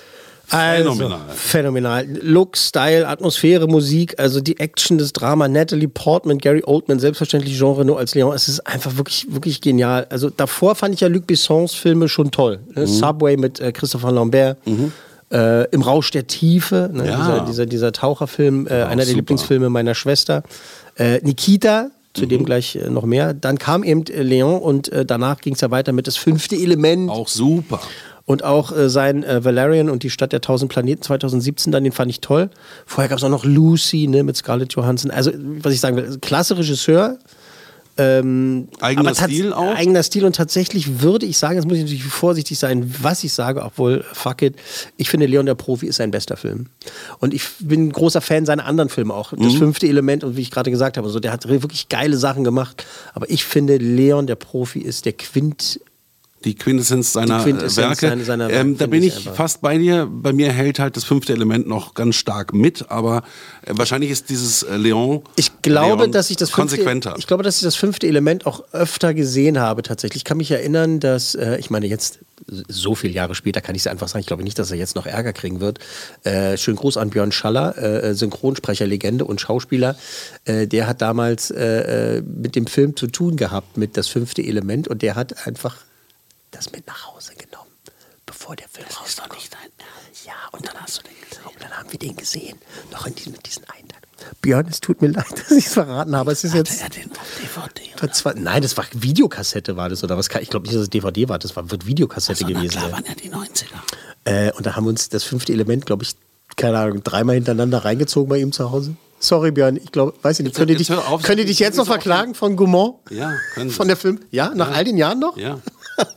Also, phänomenal. Phänomenal. Look, Style, Atmosphäre, Musik, also die Action, das Drama, Natalie Portman, Gary Oldman, selbstverständlich Jean Reno als Leon. Es ist einfach wirklich, wirklich genial. Also davor fand ich ja Luc Bessons Filme schon toll. Ne? Mhm. Subway mit äh, Christopher Lambert. Mhm. Äh, Im Rausch der Tiefe, ne? Ja. dieser, dieser, dieser Taucherfilm, äh, Ja, einer der super. Lieblingsfilme meiner Schwester. Äh, Nikita, zu mhm. dem gleich äh, noch mehr. Dann kam eben äh, Leon und äh, danach ging es ja weiter mit Das fünfte Element. Auch super. Und auch äh, sein äh, Valerian und die Stadt der tausend Planeten zwanzig siebzehn, dann den fand ich toll. Vorher gab es auch noch Lucy, ne, mit Scarlett Johansson. Also, was ich sagen will, klasse Regisseur. Ähm, Eigener aber tats- Stil auch? Eigener Stil und tatsächlich würde ich sagen, jetzt muss ich natürlich vorsichtig sein, was ich sage, obwohl, fuck it, ich finde Leon der Profi ist sein bester Film. Und ich bin ein großer Fan seiner anderen Filme auch. Das Mhm. fünfte Element und wie ich gerade gesagt habe, so, der hat wirklich geile Sachen gemacht. Aber ich finde, Leon der Profi ist der Quint... Die Quintessenz seiner Die Quintessenz Werke. seiner- seiner ähm, Werke, da bin finde ich ich einfach. fast bei dir. Bei mir hält halt das fünfte Element noch ganz stark mit, aber äh, wahrscheinlich ist dieses äh, Leon. Ich glaube, Leon dass ich das fünfte, konsequenter. ich glaube, dass ich das fünfte Element auch öfter gesehen habe tatsächlich. Ich kann mich erinnern, dass, äh, ich meine jetzt so viele Jahre später kann ich es einfach sagen, ich glaube nicht, dass er jetzt noch Ärger kriegen wird. Äh, schönen Gruß an Björn Schaller, äh, Synchronsprecher, Legende und Schauspieler. Äh, der hat damals äh, mit dem Film zu tun gehabt, mit das fünfte Element und der hat einfach das mit nach Hause genommen, bevor der Film raus war. Nicht dein Ernst. Ja, und dann hast du den gesehen. Und dann haben wir den gesehen, noch in diesem, diesen einen Tag. Björn, es tut mir leid, dass ich es verraten habe. Es ist jetzt. er den auf D V D? Vor zwei, nein, das war Videokassette, war das oder was? Ich glaube nicht, dass es D V D war. Das war wird Videokassette Also, na gewesen. klar, sein. waren ja die neunziger. Äh, und da haben wir uns das fünfte Element, glaube ich, keine Ahnung, dreimal hintereinander reingezogen bei ihm zu Hause. Sorry, Björn, ich glaube, weiß ich nicht. Könnt ihr dich, jetzt hör auf, könnt ihr dich jetzt noch verklagen von Gaumont? Ja, können Sie. Von der Film? Ja, nach all den Jahren noch? Ja.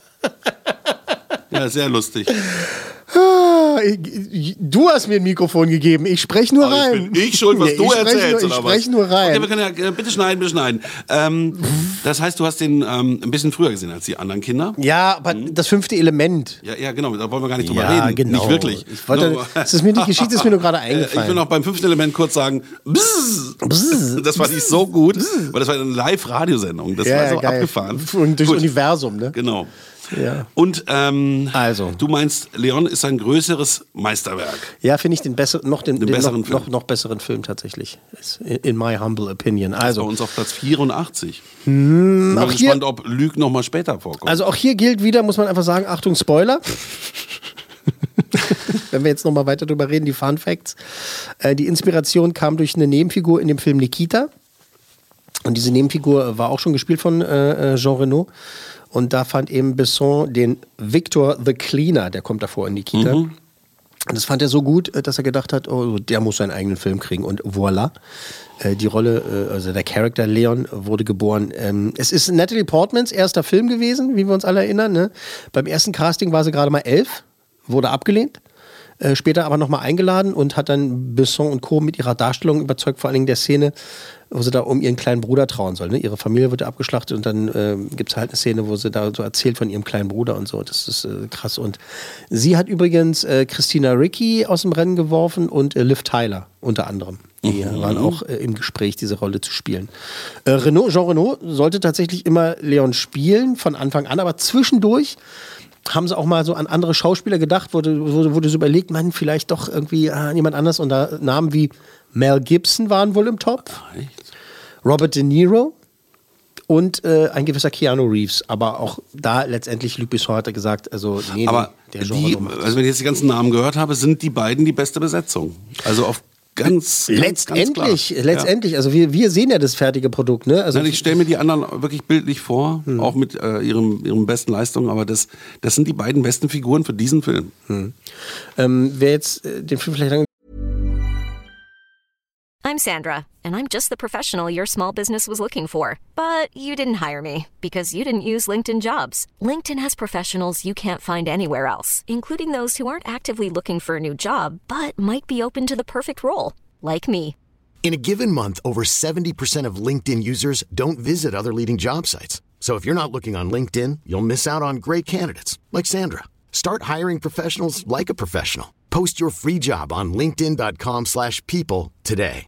Ja, sehr lustig. Ah, ich- Du hast mir ein Mikrofon gegeben, ich spreche nur Aber rein. ich bin ich schuld, was Nee, du ich spreche erzählst, nur, oder Ich was? spreche nur rein. Okay, wir können ja, äh, bitte schneiden, bitte schneiden. Ähm, das heißt, du hast den ähm, ein bisschen früher gesehen als die anderen Kinder? Ja, aber das fünfte Element. Ja, ja, genau, da wollen wir gar nicht drüber Ja, reden. genau. Nicht wirklich. Ich wollte- Nur- das ist mir- die Geschichte ist mir nur gerade Äh, Ich eingefallen. will noch beim fünften Element kurz sagen, bzz, das fand ich so gut, weil das war eine Live-Radiosendung. Das war so geil. abgefahren. Und durchs Gut. Universum, ne? Genau. Ja. Und ähm, Also. du meinst, Leon ist ein größeres Meisterwerk. Ja, finde ich den, besser, noch, den, den besseren noch, Film. noch, noch besseren Film tatsächlich. Ist in, in my humble opinion. Bei Also, uns auf Platz vierundachtzig. Hm, bin auch mal hier- gespannt, ob Lüg noch mal später vorkommt. also auch hier gilt wieder, muss man einfach sagen, Achtung, Spoiler. Wenn wir jetzt noch mal weiter drüber reden, die Fun Facts. Äh, die Inspiration kam durch eine Nebenfigur in dem Film Nikita. Und diese Nebenfigur war auch schon gespielt von äh, Jean Reno. Und da fand eben Besson den Victor the Cleaner, der kommt davor in Nikita. Mhm. Und das fand er so gut, äh, dass er gedacht hat, oh, der muss seinen eigenen Film kriegen. Und voilà, äh, die Rolle, äh, also der Charakter Leon wurde geboren. Ähm, es ist Natalie Portmans erster Film gewesen, wie wir uns alle erinnern. Ne? Beim ersten Casting war sie gerade mal elf, wurde abgelehnt. Äh, später aber nochmal eingeladen und hat dann Besson und Co. mit ihrer Darstellung überzeugt, vor allen Dingen der Szene, wo sie da um ihren kleinen Bruder trauern soll. Ne? Ihre Familie wird ja abgeschlachtet und dann äh, gibt es halt eine Szene, wo sie da so erzählt von ihrem kleinen Bruder und so. Das ist äh, krass. Und sie hat übrigens äh, Christina Ricci aus dem Rennen geworfen und äh, Liv Tyler unter anderem. Die Mhm. waren auch äh, im Gespräch, diese Rolle zu spielen. Äh, Renaud, Jean Reno sollte tatsächlich immer Leon spielen, von Anfang an, aber zwischendurch haben sie auch mal so an andere Schauspieler gedacht, wurde, wurde, wurde so überlegt, man, vielleicht doch irgendwie ah, jemand anders. Und da Namen wie Mel Gibson waren wohl im Top, Echt? Robert De Niro und äh, ein gewisser Keanu Reeves. Aber auch da letztendlich, Luc Besson hat gesagt, also nee, Aber der Jean die, Reno macht das. also wenn ich jetzt die ganzen Namen gehört habe, sind die beiden die beste Besetzung. Also auf ganz, ganz Letztendlich, ganz klar. letztendlich, also wir, wir sehen ja das fertige Produkt, ne? Also Nein, ich stelle mir die anderen wirklich bildlich vor, Hm. auch mit äh, ihrem, ihren besten Leistungen, aber das, das sind die beiden besten Figuren für diesen Film. ähm, wer jetzt äh, den Film vielleicht lang I'm Sandra, and I'm just the professional your small business was looking for. But you didn't hire me because you didn't use LinkedIn Jobs. LinkedIn has professionals you can't find anywhere else, including those who aren't actively looking for a new job, but might be open to the perfect role, like me. In a given month, over seventy percent of LinkedIn users don't visit other leading job sites. So if you're not looking on LinkedIn, you'll miss out on great candidates like Sandra. Start hiring professionals like a professional. Post your free job on linkedin dot com slash people today.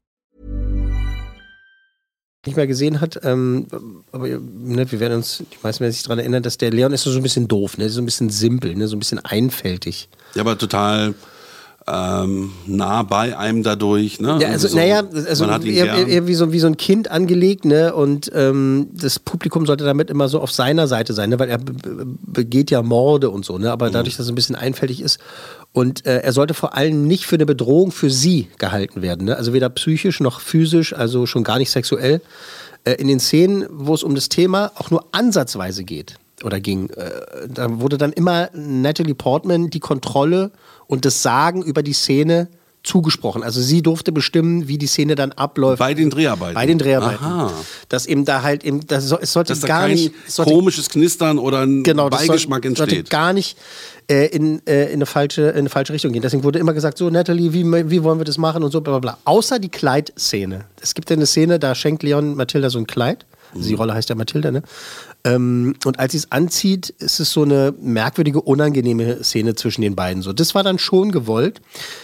nicht mehr gesehen hat, ähm, aber ne, wir werden uns, die meisten werden sich daran erinnern, dass der Leon ist so ein bisschen doof, ne? So ein bisschen simpel, ne? So ein bisschen einfältig. Ja, aber total ähm, nah bei einem dadurch. Ne? Ja, also, so, naja, also eher, eher wie, so, wie so ein Kind angelegt, ne? Und ähm, das Publikum sollte damit immer so auf seiner Seite sein, ne? Weil er be- begeht ja Morde und so, ne? Aber dadurch, dass er ein bisschen einfältig ist. Und äh, er sollte vor allem nicht für eine Bedrohung für sie gehalten werden, ne? Also weder psychisch noch physisch, also schon gar nicht sexuell. Äh, in den Szenen, wo es um das Thema auch nur ansatzweise geht oder ging, äh, da wurde dann immer Natalie Portman die Kontrolle und das Sagen über die Szene zugesprochen. Also sie durfte bestimmen, wie die Szene dann abläuft. Bei den Dreharbeiten? Bei den Dreharbeiten. Aha. Dass eben da halt eben, das so, es sollte Dass da gar kein nicht... Es sollte, komisches Knistern oder ein genau, das Beigeschmack soll, sollte entsteht. gar nicht äh, in, äh, in, eine falsche, in eine falsche Richtung gehen. Deswegen wurde immer gesagt, so Natalie, wie, wie wollen wir das machen und so, bla bla bla. Außer die Kleidszene. Es gibt ja eine Szene, da schenkt Leon Mathilda so ein Kleid. Also die Rolle heißt ja Mathilda, ne? Ähm, und als sie es anzieht, ist es so eine merkwürdige, unangenehme Szene zwischen den beiden. So, das war dann schon gewollt.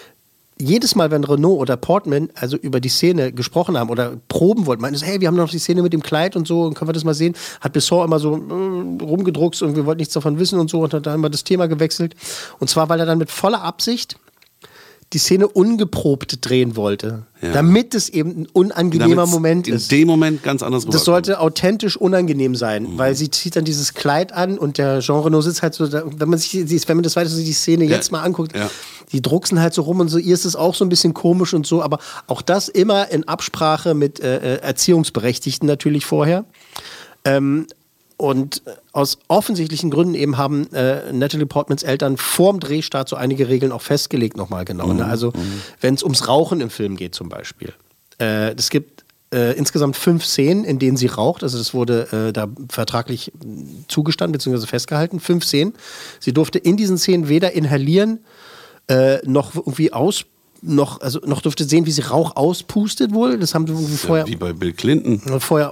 Jedes Mal, wenn Renaud oder Portman also über die Szene gesprochen haben oder proben wollten, meinten so, hey, wir haben noch die Szene mit dem Kleid und so, und können wir das mal sehen? Hat Besson immer so äh, rumgedruckst und wir wollten nichts davon wissen und so und hat dann immer das Thema gewechselt. Und zwar, weil er dann mit voller Absicht die Szene ungeprobt drehen wollte, ja. Damit es eben ein unangenehmer Damit's Moment in ist. In dem Moment ganz anders rüberkommt. Das sollte authentisch unangenehm sein, mhm. weil sie zieht dann dieses Kleid an und der Jean Reno sitzt halt so, da, wenn man sich, wenn man das weiter so die Szene ja. jetzt mal anguckt, ja. die drucksen halt so rum und so, ihr ist es auch so ein bisschen komisch und so, aber auch das immer in Absprache mit äh, Erziehungsberechtigten natürlich vorher. Ähm, Und aus offensichtlichen Gründen eben haben äh, Natalie Portmans Eltern vorm Drehstart so einige Regeln auch festgelegt nochmal genau. Mhm. Ne? Also mhm. wenn es ums Rauchen im Film geht zum Beispiel. Äh, es gibt äh, insgesamt fünf Szenen, in denen sie raucht. Also das wurde äh, da vertraglich zugestanden bzw. festgehalten. Fünf Szenen. Sie durfte in diesen Szenen weder inhalieren äh, noch irgendwie aus noch, also noch durfte sehen, wie sie Rauch auspustet wohl. Das haben sie irgendwie vorher... Ja, wie bei Bill Clinton. Vorher...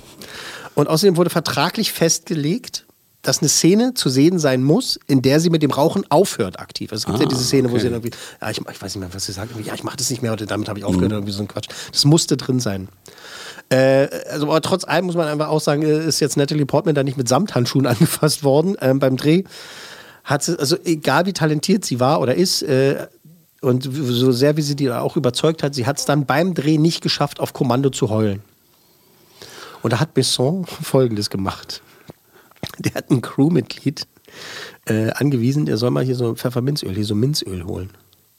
Und außerdem wurde vertraglich festgelegt, dass eine Szene zu sehen sein muss, in der sie mit dem Rauchen aufhört aktiv. Also es gibt ah, ja diese Szene, okay. wo sie dann irgendwie, ja, ich, ich weiß nicht mehr, was sie sagt, ja, ich mache das nicht mehr oder damit habe ich aufgehört, mhm. oder irgendwie so ein Quatsch. Das musste drin sein. Äh, also, aber trotz allem muss man einfach auch sagen, ist jetzt Natalie Portman da nicht mit Samthandschuhen angefasst worden ähm, beim Dreh. Hat sie, also egal wie talentiert sie war oder ist, äh, und so sehr wie sie die auch überzeugt hat, sie hat es dann beim Dreh nicht geschafft, auf Kommando zu heulen. Und da hat Besson Folgendes gemacht. Der hat ein Crewmitglied äh, angewiesen, der soll mal hier so Pfefferminzöl, hier so Minzöl holen.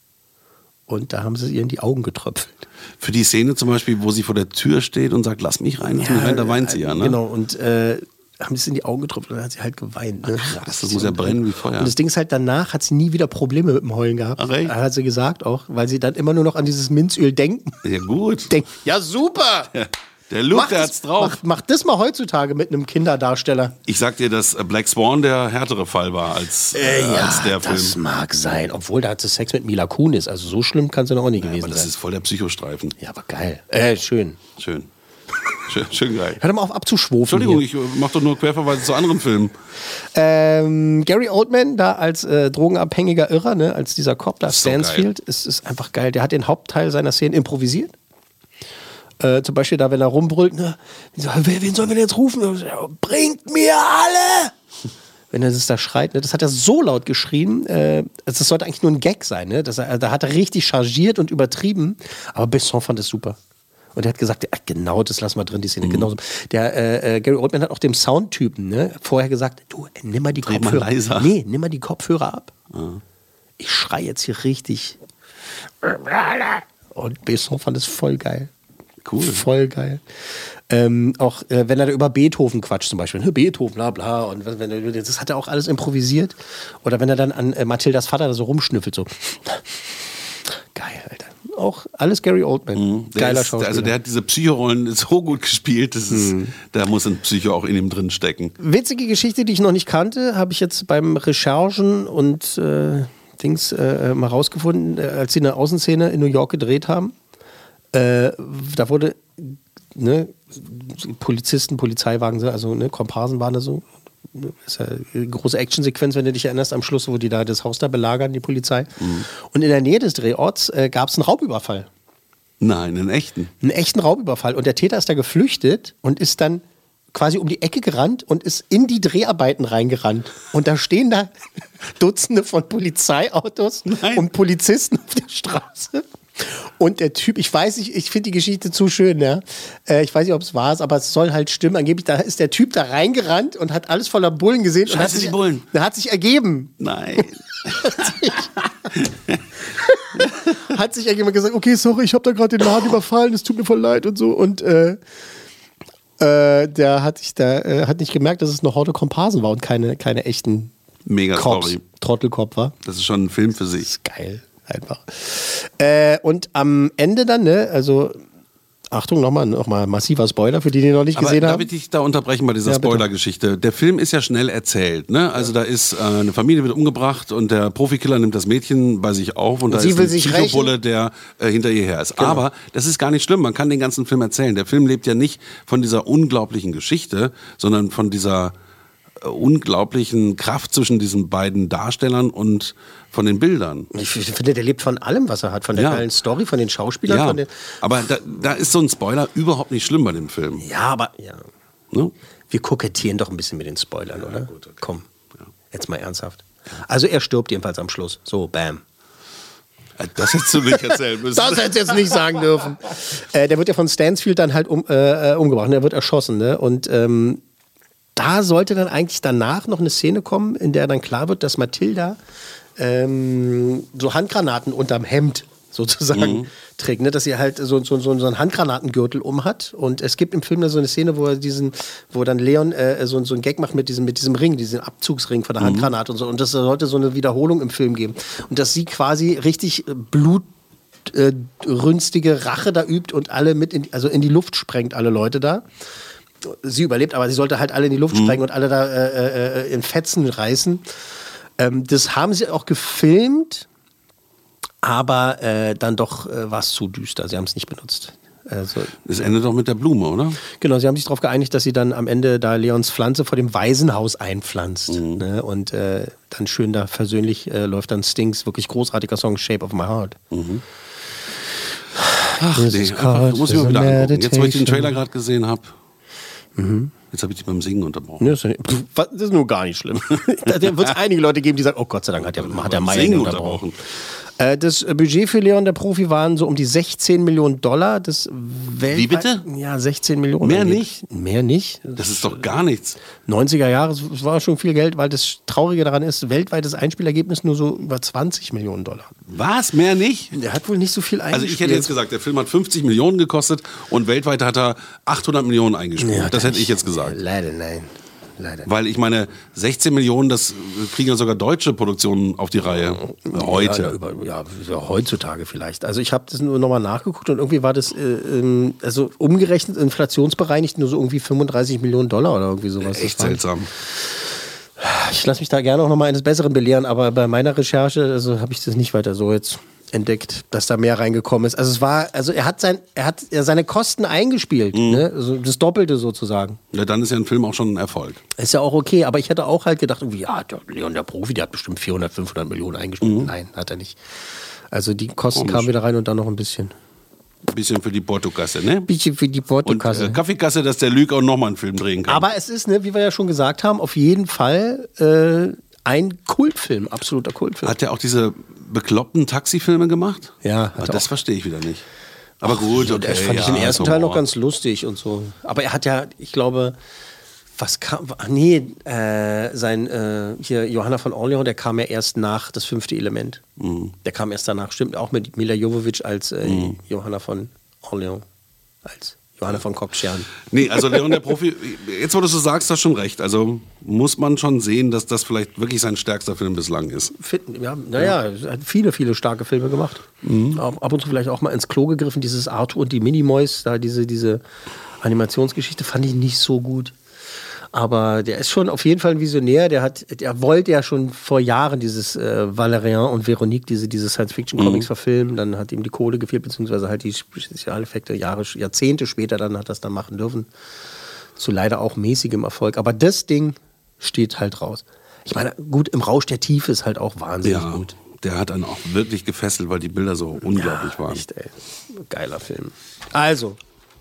Und da haben sie ihr in die Augen getröpfelt. Für die Szene zum Beispiel, wo sie vor der Tür steht und sagt, lass mich rein, lass ja, mich rein, da weint sie ja, ne? Genau, und äh, haben sie es in die Augen getröpfelt und dann hat sie halt geweint. Ne? Ach, das, das muss ja brennen wie Feuer. Und das Ding ist halt, danach hat sie nie wieder Probleme mit dem Heulen gehabt. Ach, echt? Hat sie gesagt auch, weil sie dann immer nur noch an dieses Minzöl denken. Ja gut. Denk, ja super! Ja. Der Look, mach der hat's drauf. Mach, mach das mal heutzutage mit einem Kinderdarsteller. Ich sag dir, dass Black Swan der härtere Fall war als, äh, äh, ja, als der Film. Das mag sein, obwohl da hat sie Sex mit Mila Kunis. Also so schlimm kann es ja noch auch nicht ja, gewesen aber das sein. ist voll der Psychostreifen. Ja, aber geil. Äh, schön. Schön. Schön, schön geil. Hör doch mal auf abzuschwofen. Entschuldigung, hier. ich mach doch nur Querverweise zu anderen Filmen. Ähm, Gary Oldman, da als äh, drogenabhängiger Irrer, ne, als dieser Cop da, Stansfield, ist, ist einfach geil. Der hat den Hauptteil seiner Szenen improvisiert. Äh, zum Beispiel da, wenn er rumbrüllt, ne, wen sollen wir denn jetzt rufen? Bringt mir alle! Wenn er das da schreit, ne, das hat er so laut geschrien, äh, das sollte eigentlich nur ein Gag sein, ne? Das, da hat er richtig chargiert und übertrieben, aber Besson fand es super. Und er hat gesagt, ja, genau das lassen wir drin, die Szene. Mhm. Genauso. Der äh, äh, Gary Oldman hat auch dem Soundtypen ne, vorher gesagt, du, nimm mal die Dreh Kopfhörer. mal leiser. Nee, nimm mal die Kopfhörer ab. Mhm. Ich schrei jetzt hier richtig. Und Besson fand es voll geil. Cool. Voll geil. Ähm, auch äh, wenn er da über Beethoven quatscht zum Beispiel. Beethoven, bla bla. Und wenn, wenn er, das hat er auch alles improvisiert. Oder wenn er dann an äh, Mathildas Vater da so rumschnüffelt, so. Geil, Alter. Auch alles Gary Oldman. Mhm. Geiler ist, Schauspieler. Also der hat diese Psycho-Rollen so gut gespielt, das ist, mhm. da muss ein Psycho auch in ihm drin stecken. Witzige Geschichte, die ich noch nicht kannte, habe ich jetzt beim Recherchen und äh, Dings äh, mal rausgefunden, äh, als sie eine Außenszene in New York gedreht haben. Äh, da wurde ne, Polizisten, Polizeiwagen, also ne, Komparsen waren da so. Das ist ja eine große Actionsequenz, wenn du dich erinnerst, am Schluss, wo die da das Haus da belagern, die Polizei. Mhm. Und in der Nähe des Drehorts äh, gab es einen Raubüberfall. Nein, einen echten. Einen echten Raubüberfall. Und der Täter ist da geflüchtet und ist dann quasi um die Ecke gerannt und ist in die Dreharbeiten reingerannt. Und da stehen da Dutzende von Polizeiautos Nein. und Polizisten auf der Straße. Und der Typ, ich weiß nicht, ich finde die Geschichte zu schön, ja. Äh, ich weiß nicht, ob es wahr ist, aber es soll halt stimmen. Angeblich, da ist der Typ da reingerannt und hat alles voller Bullen gesehen. Scheiße, und hat sich, die Bullen. Der hat sich ergeben. Nein. hat sich ergeben und gesagt, okay, sorry, ich habe da gerade den Laden überfallen, es tut mir voll leid und so. Und äh, äh, der hat sich da, äh, hat nicht gemerkt, dass es eine Horde Komparsen war und keine, keine echten Mega Cops, Story. Trottelkopf war. Das ist schon ein Film für sich. Das ist geil. Einfach. Äh, und am Ende dann, ne, also Achtung, nochmal noch mal massiver Spoiler für die, die noch nicht Aber gesehen darf haben. ich dich da unterbrechen bei dieser Ja, bitte. Spoiler-Geschichte? Der Film ist ja schnell erzählt, ne? Also da ist äh, eine Familie wird umgebracht und der Profikiller nimmt das Mädchen bei sich auf und, und da sie ist will ein sich Psychobulle, der äh, hinter ihr her ist. Genau. Aber das ist gar nicht schlimm, man kann den ganzen Film erzählen. Der Film lebt ja nicht von dieser unglaublichen Geschichte, sondern von dieser äh, unglaublichen Kraft zwischen diesen beiden Darstellern und von den Bildern. Ich finde, der lebt von allem, was er hat. Von der Ja. geilen Story, von den Schauspielern. Ja, Von den aber da, da ist so ein Spoiler überhaupt nicht schlimm bei dem Film. ja, aber ja. Ne? wir kokettieren doch ein bisschen mit den Spoilern, oder? gut, okay. Komm, jetzt mal ernsthaft. Also er stirbt jedenfalls am Schluss. So, bam. Das hättest du nicht erzählen müssen. Das hättest du jetzt nicht sagen dürfen. Äh, der wird ja von Stansfield dann halt um, äh, umgebracht. Der wird erschossen. Ne? Und ähm, da sollte dann eigentlich danach noch eine Szene kommen, in der dann klar wird, dass Mathilda ähm, so Handgranaten unterm Hemd sozusagen Mhm. trägt. Ne? Dass sie halt so, so, so, so einen Handgranatengürtel um hat. Und es gibt im Film da so eine Szene, wo er diesen, wo dann Leon äh, so, so einen Gag macht mit diesem, mit diesem Ring, diesem Abzugsring von der Mhm. Handgranate und so. Und das sollte so eine Wiederholung im Film geben. Und dass sie quasi richtig äh, Blut Äh, rünstige Rache da übt und alle mit in, also in die Luft sprengt, alle Leute da. Sie überlebt, aber sie sollte halt alle in die Luft Mhm. sprengen und alle da äh, äh, in Fetzen reißen. Ähm, das haben sie auch gefilmt, aber äh, dann doch äh, war es zu düster. Sie haben es nicht benutzt. Also, Das endet doch mit der Blume, oder? genau, sie haben sich darauf geeinigt, dass sie dann am Ende da Leons Pflanze vor dem Waisenhaus einpflanzt. Mhm. Ne? Und äh, dann schön da versöhnlich äh, läuft dann Stings wirklich großartiger Song Shape of My Heart. Mhm. Ach, This nee, is einfach, called muss ich mal wieder meditation. angucken. Jetzt, wo ich den Trailer gerade gesehen habe, jetzt habe ich dich beim Singen unterbrochen. Ne, das, ist, pff, was- das ist nur gar nicht schlimm. Da wird es einige Leute geben, die sagen, oh Gott sei Dank hat der, hat der Meier Singen unterbrochen. Äh, das Budget für Leon der Profi waren so um die sechzehn Millionen Dollar. Das weltweit, Wie bitte? Ja, sechzehn Millionen. Mehr angeblich. nicht? Mehr nicht. Das ist doch gar nichts. neunziger Jahre, es war schon viel Geld, weil das Traurige daran ist, weltweites Einspielergebnis nur so über zwanzig Millionen Dollar. Was? Mehr nicht? Der hat wohl nicht so viel Also eingespielt. ich hätte jetzt gesagt, der Film hat fünfzig Millionen gekostet und weltweit hat er achthundert Millionen eingespielt. Ja, das hätte ich jetzt gesagt. Leider nein. Leider Weil ich meine, sechzehn Millionen, das kriegen ja sogar deutsche Produktionen auf die Reihe. Heute. Ja, über, ja, ja, heutzutage vielleicht. Also ich habe das nur nochmal nachgeguckt und irgendwie war das, äh, ähm, also umgerechnet, inflationsbereinigt, nur so irgendwie fünfunddreißig Millionen Dollar oder irgendwie sowas. Echt Das war- seltsam. Ich lasse mich da gerne auch nochmal eines Besseren belehren, aber bei meiner Recherche also habe ich das nicht weiter so jetzt entdeckt, dass da mehr reingekommen ist. Also es war, also er hat sein, er hat ja seine Kosten eingespielt, ne? Also das Doppelte sozusagen. Ja, dann ist ja ein Film auch schon ein Erfolg. Ist ja auch okay, aber ich hätte auch halt gedacht, irgendwie, ja, der Leon der Profi, der hat bestimmt vierhundert, fünfhundert Millionen eingespielt. Nein, hat er nicht. Also die Kosten Komisch. kamen wieder rein und dann noch ein bisschen. Ein bisschen für die Portokasse, ne? Bisschen für die Und Portokasse. äh, Kaffeekasse, dass der Lüg auch nochmal einen Film drehen kann. Aber es ist, ne, wie wir ja schon gesagt haben, auf jeden Fall äh, ein Kultfilm, absoluter Kultfilm. Hat der auch diese bekloppten Taxifilme gemacht? Ja, hat Ah, er das auch. verstehe ich wieder nicht. Aber gut, okay. Das fand ich ja, den ersten ist Teil noch Humor. ganz lustig und so. Aber er hat ja, ich glaube, was kam, ach nee, äh, sein, äh, hier Johanna von Orleans, der kam ja erst nach Das fünfte Element. Mhm. Der kam erst danach, stimmt, auch mit Mila Jovovich als äh, Mhm. Johanna von Orleans, als Johanna von Kopfschern. Nee, also Leon der Profi, jetzt wo du so sagst, hast du schon recht. Also muss man schon sehen, dass das vielleicht wirklich sein stärkster Film bislang ist. Fit, ja, naja, er hat viele, viele starke Filme gemacht. Mhm. Ab, ab und zu vielleicht auch mal ins Klo gegriffen, dieses Arthur und die Minimoys, da diese, diese Animationsgeschichte fand ich nicht so gut. Aber der ist schon auf jeden Fall ein Visionär. Der hat, der wollte ja schon vor Jahren dieses äh, Valérian und Veronique, diese, diese Science-Fiction-Comics Mhm. verfilmen. Dann hat ihm die Kohle gefehlt, beziehungsweise halt die Spezialeffekte Jahre, Jahrzehnte später dann hat das dann machen dürfen. Zu leider auch mäßigem Erfolg. Aber das Ding steht halt raus. Ich meine, gut, im Rausch der Tiefe ist halt auch wahnsinnig Ja, gut. der hat dann auch wirklich gefesselt, weil die Bilder so unglaublich waren. Echt, ey. Geiler Film. Also,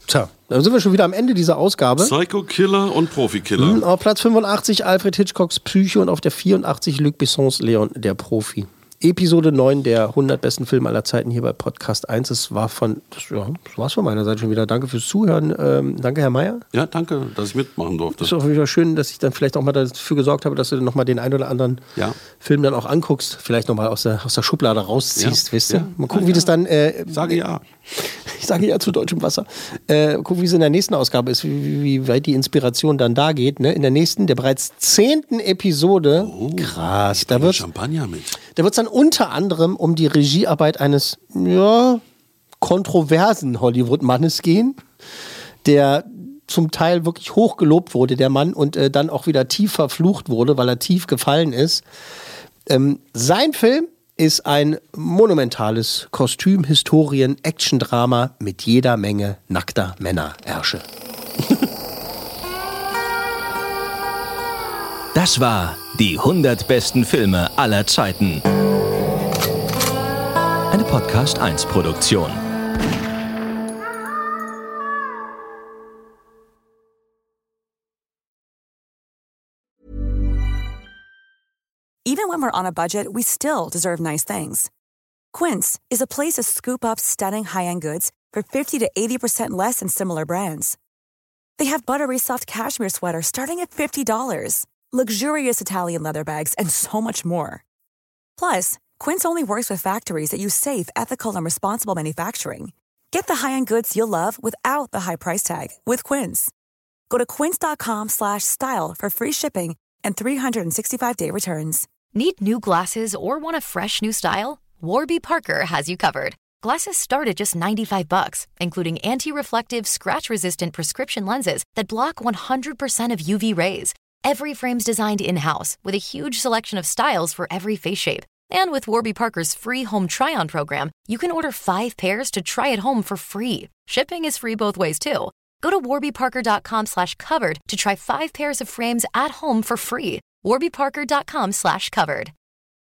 Tja, dann sind wir schon wieder am Ende dieser Ausgabe. Psycho-Killer und Profikiller. Mhm, auf Platz fünfundachtzig Alfred Hitchcocks Psycho und auf der vierundachtzig Luc Bessons Leon, der Profi. Episode neun der hundert besten Filme aller Zeiten hier bei Podcast eins. Es war von, das, ja, das war's von meiner Seite schon wieder. Danke fürs Zuhören. Ähm, danke, Herr Meier. Ja, danke, dass ich mitmachen durfte. Es ist auch wieder schön, dass ich dann vielleicht auch mal dafür gesorgt habe, dass du nochmal den einen oder anderen ja. Film dann auch anguckst. Vielleicht nochmal aus der, aus der Schublade rausziehst, ja. wisst ihr? Ja. Mal gucken, ja, wie ja. das dann... Äh, ich sage ja. Ich sage ja zu deutschem Wasser. Äh, gucken, wie es in der nächsten Ausgabe ist, wie, wie weit die Inspiration dann da geht. Ne? In der nächsten, der bereits zehnten Episode. Oh, krass. Da wird Champagner mit. Da wird es dann unter anderem um die Regiearbeit eines, ja, kontroversen Hollywood-Mannes gehen, der zum Teil wirklich hoch gelobt wurde, der Mann, und äh, dann auch wieder tief verflucht wurde, weil er tief gefallen ist. Ähm, sein Film ist ein monumentales Kostüm-Historien-Action-Drama mit jeder Menge nackter Männerärsche. Das war die hundert besten Filme aller Zeiten. Eine Podcast eins Produktion. Even when we're on a budget, we still deserve nice things. Quince is a place to scoop up stunning high-end goods for fifty to eighty percent less than similar brands. They have buttery soft cashmere sweaters starting at fifty dollars, luxurious Italian leather bags, and so much more. Plus, Quince only works with factories that use safe, ethical, and responsible manufacturing. Get the high-end goods you'll love without the high price tag with Quince. Go to quince.com slash style for free shipping and three sixty-five day returns. Need new glasses or want a fresh new style? Warby Parker has you covered. Glasses start at just ninety-five bucks, including anti-reflective, scratch-resistant prescription lenses that block one hundred percent of U V rays. Every frame's designed in-house with a huge selection of styles for every face shape. And with Warby Parker's free home try-on program, you can order five pairs to try at home for free. Shipping is free both ways, too. Go to warbyparker.com slash covered to try five pairs of frames at home for free. warbyparker.com slash covered.